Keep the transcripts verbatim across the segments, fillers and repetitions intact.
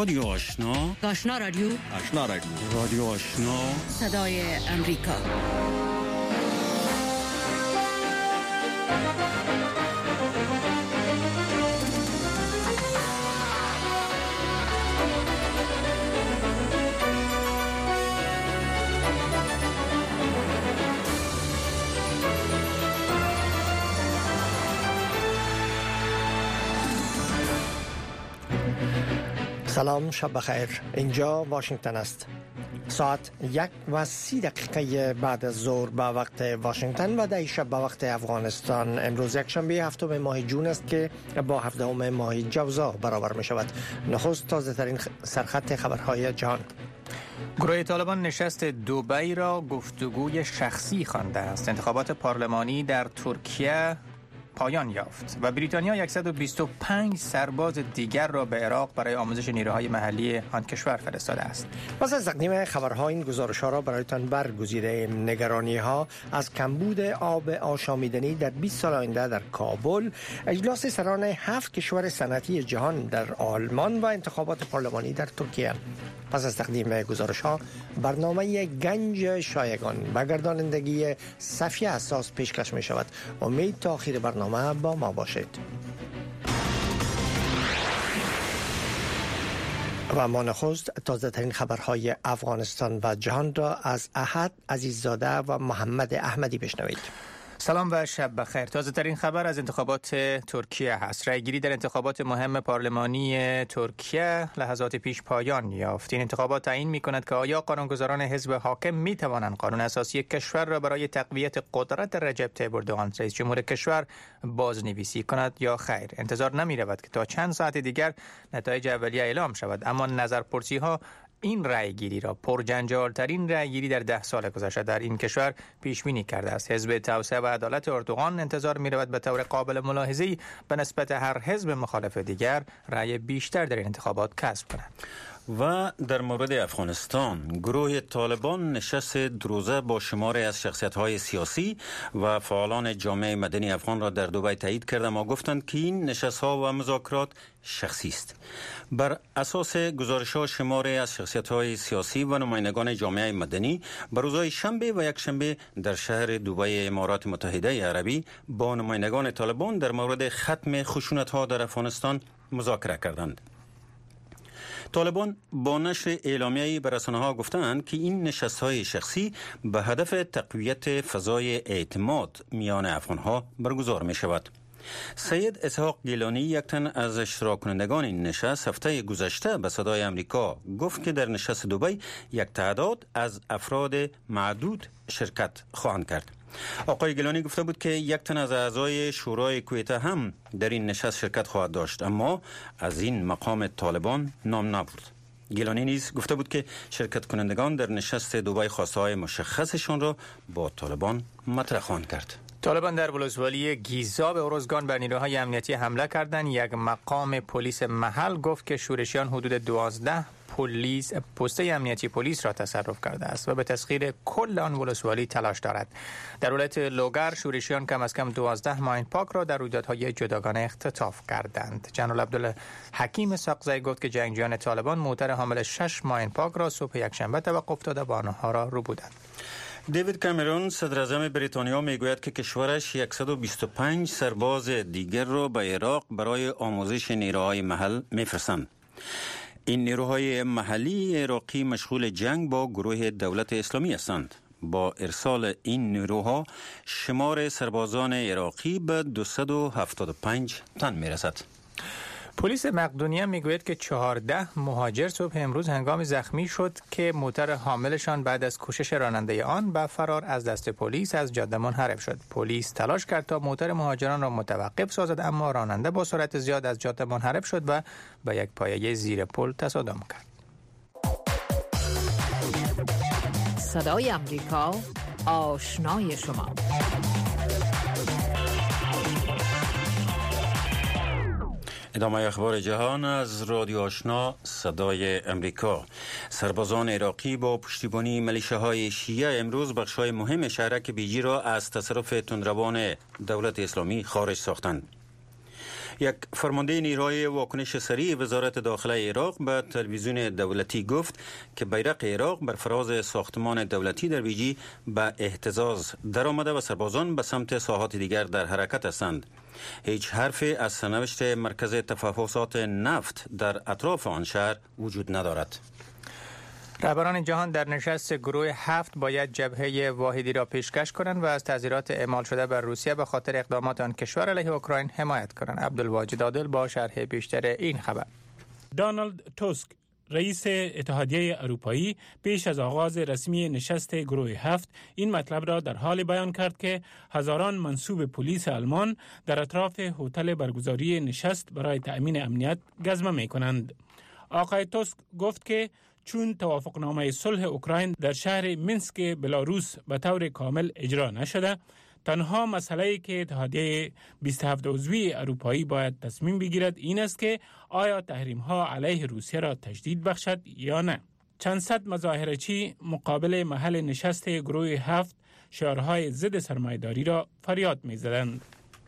رادیو آشنا، آشنا رادیو آشنا رادیو رادیو آشنا، صدای امریکا. سلام، شب بخیر. اینجا واشنگتن است. ساعت یک و سی دقیقه بعد از ظهر به وقت واشنگتن و ده شب به وقت افغانستان. امروز یک شنبه هفتم ماه جون است که با هفدهم ماه جوزا برابر می شود. نخست تازه ترین سرخط خبرهای جهان. گروه طالبان نشست دبی را گفتگوی شخصی خوانده است. انتخابات پارلمانی در ترکیه پایان یافت و بریتانیا صد و بیست و پنج سرباز دیگر را به عراق برای آموزش نیروهای محلی آن کشور فرستاده است. پس از تقدیم خبرها این گزارش‌ها را برایتان برگزیده. نگرانی‌ها از کمبود آب آشامیدنی در بیست سال آینده در کابل، اجلاس سران هفت کشور صنعتی جهان در آلمان و انتخابات پارلمانی در ترکیه. پس از تقدیم گزارش‌ها، برنامه گنج شایگان به گردانندگی صفیه اساس پیشکش می‌شود. امید تا آخر برنامه با ما باشید. و ما نخست تازه ترین خبرهای افغانستان و جهان را از احد عزیززاده و محمد احمدی بشنوید. سلام و شب بخیر. تازه ترین خبر از انتخابات ترکیه هست. رای گیری در انتخابات مهم پارلمانی ترکیه لحظات پیش پایان یافت. این انتخابات تعیین می کند که آیا قانونگذاران حزب حاکم می توانند قانون اساسی کشور را برای تقویت قدرت رجب طیب اردوغان رئیس جمهور کشور بازنویسی کند یا خیر. انتظار نمی رود که تا چند ساعت دیگر نتایج اولیه اعلام شود، اما نظرپرسی ها این رای گیری را پرجنجال ترین رای گیری در ده سال گذشته در این کشور پیش بینی کرده است. حزب توسعه و عدالت اردوغان انتظار می رود به طور قابل ملاحظه‌ای به نسبت هر حزب مخالف دیگر رای بیشتر در این انتخابات کسب کند. و در مورد افغانستان، گروه طالبان نشست دروزه با شماری از شخصیت‌های سیاسی و فعالان جامعه مدنی افغان را در دبی تایید کرده، ما گفتند که این نشست‌ها و مذاکرات شخصی است. بر اساس گزارش‌ها، شماری از شخصیت‌های سیاسی و نمایندگان جامعه مدنی بر روزهای شنبه و یک شنبه در شهر دبی امارات متحده عربی با نمایندگان طالبان در مورد ختم خشونت‌ها در افغانستان مذاکره کردند. طالبان با نشر اعلامیه‌ای به رسانه‌ها گفتند که این نشست‌های شخصی به هدف تقویت فضای اعتماد میان افغان‌ها برگزار می‌شود. سید اسحاق گیلانی، یک تن از اشتراک کنندگان این نشست، هفته گذشته به صدای امریکا گفت که در نشست دبی یک تعداد از افراد معدود شرکت خواهند کرد. آقای گیلانی گفته بود که یک تن از اعضای شورای کویته هم در این نشست شرکت خواهد داشت، اما از این مقام طالبان نام نبرد. گیلانی نیز گفته بود که شرکت کنندگان در نشست دبی خواسته‌های مشخصشان را با طالبان مطرح خواهند کرد. طالبان در ولسوالی گیزا به ارزگان بر نیروهای امنیتی حمله کردند. یک مقام پلیس محل گفت که شورشیان حدود دوازده پلیس پست امنیتی پلیس را تصرف کرده است و به تسخیر کل آن ولسوالی تلاش دارد. در ولایت لوگر شورشیان کم از کم دوازده ماین پاک را در رویدادهای جداگانه اختطاف کردند. جنرال عبدالله حکیم ساقزی گفت که جنگجویان طالبان موتر حامل شش ماین پاک را صبح یکشنبه توقف داده و آنها را رو بودند. دیوید کامرون، صدر اعظم بریتانیا، میگوید که کشورش صد و بیست و پنج سرباز دیگر را به عراق برای آموزش نیروهای محل میفرستند. این نیروهای محلی عراقی مشغول جنگ با گروه دولت اسلامی هستند. با ارسال این نیروها شمار سربازان عراقی به دویست و هفتاد و پنج تن میرسد. پلیس مقدونیه میگوید که چهارده مهاجر صبح امروز هنگام زخمی شد که موتر حاملشان بعد از کوشش راننده آن به فرار از دست پلیس از جاده منحرف شد. پلیس تلاش کرد تا موتر مهاجران را متوقف سازد، اما راننده با سرعت زیاد از جاده منحرف شد و به یک پایه زیر پل تصادم کرد. صدای امریکا، آشنای شما. ادامه اخبار جهان از رادیو آشنا صدای امریکا. سربازان عراقی با پشتیبانی ملیشه‌های شیعه امروز بخش‌های مهم شهرک بیجی را از تصرف تندروان دولت اسلامی خارج ساختند. یک فرمانده نیروی واکنش سریع وزارت داخله عراق به تلویزیون دولتی گفت که بیرق عراق بر فراز ساختمان دولتی در ویجی به اهتزاز درآمده و سربازان به سمت ساحات دیگر در حرکت هستند. هیچ حرفی از سرنوشت مرکز تفحصات نفت در اطراف آن شهر وجود ندارد. رهبران جهان در نشست گروه هفت باید جبهه واحدی را پیشکش کنند و از تعزیرات اعمال شده بر روسیه به خاطر اقدامات آن کشور علیه اوکراین حمایت کنند. عبدالواجد عادل با شرح بیشتر این خبر. دونالد توسک رئیس اتحادیه اروپایی پیش از آغاز رسمی نشست گروه هفت این مطلب را در حال بیان کرد که هزاران منصوب پلیس آلمان در اطراف هتل برگزاری نشست برای تأمین امنیت گزمه می کنند. آقای توسک گفت که چون توافقنامه صلح اوکراین در شهر مینسک بلاروس به طور کامل اجرا نشده، تنها مسئله‌ای که اتحادیه بیست و هفت عضوی اروپایی باید تصمیم بگیرد این است که آیا تحریم‌ها علیه روسیه را تجدید بخشد یا نه. چند صد مظاهره‌چی مقابل محل نشست گروه هفت شعارهای ضد سرمایه‌داری را فریاد می‌زدند.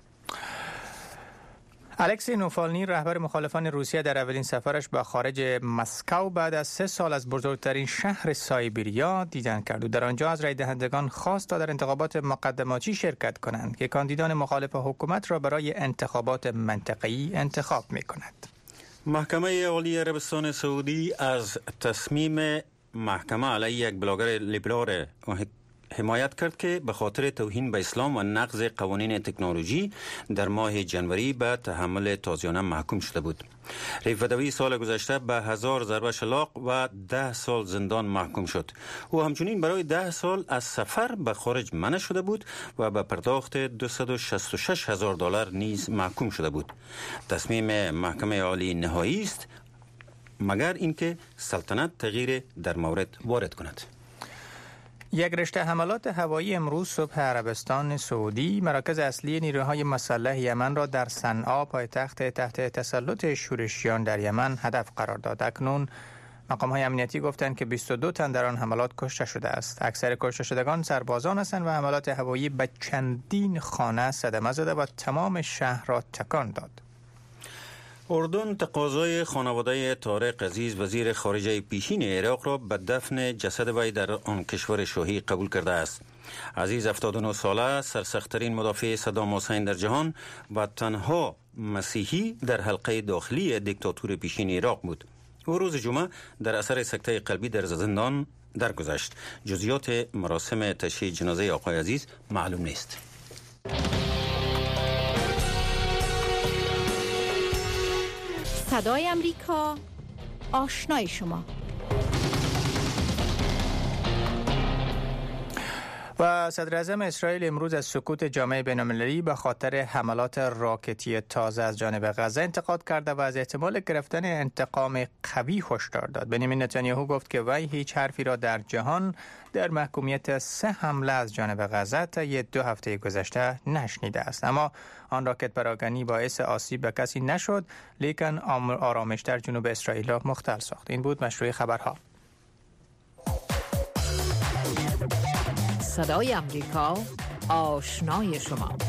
الکسی نوفالنی رهبر مخالفان روسیه در اولین سفرش به خارج مسکو بعد از سه سال از بزرگترین شهر سایبریا دیدن کرد و در آنجا از رای دهندگان خواست تا در انتخابات مقدماتی شرکت کنند که کاندیدان مخالف حکومت را برای انتخابات منطقه‌ای انتخاب می کند. محکمه عالی عربستان سعودی از تصمیم محکمه علیه یک بلاگر لیبرال حمایت کرد که به خاطر توهین به اسلام و نقض قوانین تکنولوژی در ماه جنوری به تحمل تازیانه محکوم شده بود. ریف بدوی سال گذشته به هزار ضربه شلاق و ده سال زندان محکوم شد. او همچنین برای ده سال از سفر به خارج منع شده بود و به پرداخت دویست و شصت و شش هزار دلار نیز محکوم شده بود. تصمیم محکمه عالی نهایی است مگر اینکه سلطنت تغییر در مورد وارد کند. یک رشته حملات هوایی امروز صبح عربستان سعودی مراکز اصلی نیروهای مسلح یمن را در صنعا پایتخت تحت تسلط شورشیان در یمن هدف قرار داد. اکنون مقام‌های امنیتی گفتند که بیست و دو تن در آن حملات کشته شده است. اکثر کشته شدگان سربازان هستند و حملات هوایی به چندین خانه صدمه زده و تمام شهر را تکان داد. اردن تقاضای خانواده طارق عزیز وزیر خارجه پیشین عراق را به دفن جسد وی در آن کشور شاهی قبول کرده است. عزیز هفتاد و نه ساله سرسخت‌ترین مدافع صدام حسین در جهان و تنها مسیحی در حلقه داخلی دیکتاتور پیشین عراق بود. او روز جمعه در اثر سکته قلبی در زندان درگذشت. جزئیات مراسم تشییع جنازه آقای عزیز معلوم نیست. صدای امریکا، آشنای شما. و صدر اعظم اسرائیل امروز از سکوت جامعه بین‌المللی به خاطر حملات راکتی تازه از جانب غزه انتقاد کرده و از احتمال گرفتن انتقام قوی هشدار داد. بنیامین نتانیاهو گفت که وی هیچ حرفی را در جهان در محکومیت سه حمله از جانب غزه طی دو هفته گذشته نشنیده است. اما آن راکت پراکنی باعث آسیب به کسی نشد، لیکن آرامش در جنوب اسرائیل را مختل ساخت. این بود مشروع خبرها. صدای امریکا، آشنای شما.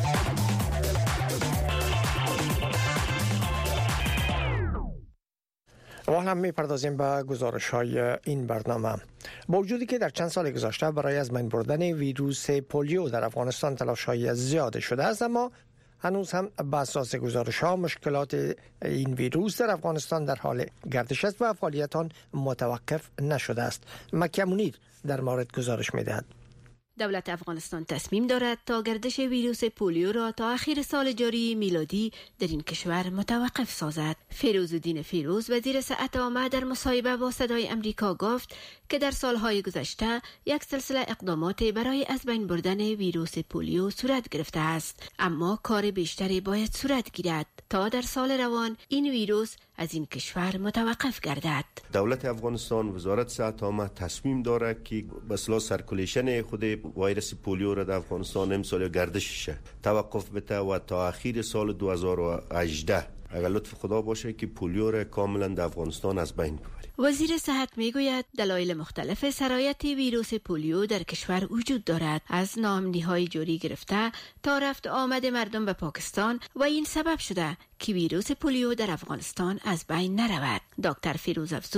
و حالا هم می‌پردازیم به گزارش‌های این برنامه. با وجودی که در چند سال گذشته برای از بین بردن ویروس پولیو در افغانستان تلاش‌های زیاد شده است، اما هنوز هم بر اساس گزارش‌ها مشکلات این ویروس در افغانستان در حال گردش است و فعالیت آن متوقف نشده است. مکه منیر در مورد گزارش می‌دهد. دولت افغانستان تصمیم دارد تا گردش ویروس پولیو را تا آخر سال جاری میلادی در این کشور متوقف سازد. فیروزالدین فیروز وزیر صحت عامه در مصاحبه با صدای امریکا گفت که در سالهای گذشته یک سلسله اقدامات برای از بین بردن ویروس پولیو صورت گرفته است، اما کار بیشتری باید صورت گیرد تا در سال روان این ویروس از این کشور متوقف گردد. دولت افغانستان وزارت صحت عامه تصمیم دارد که به اصطلاح سرکولیشن خود ویروس پولیو را در افغانستان امسال گردشش توقف بده و تا اخیر سال دو هزار و هجده اگر لطف خدا باشه که پولیو را کاملا در افغانستان از بین ببریم. وزیر صحت میگوید دلایل مختلف سرایت ویروس پولیو در کشور وجود دارد، از ناامنی‌های جوری گرفته تا رفت آمد مردم به پاکستان و این سبب شده که ویروس پولیو در افغانستان از بین نرود. دکتر فیروز افزود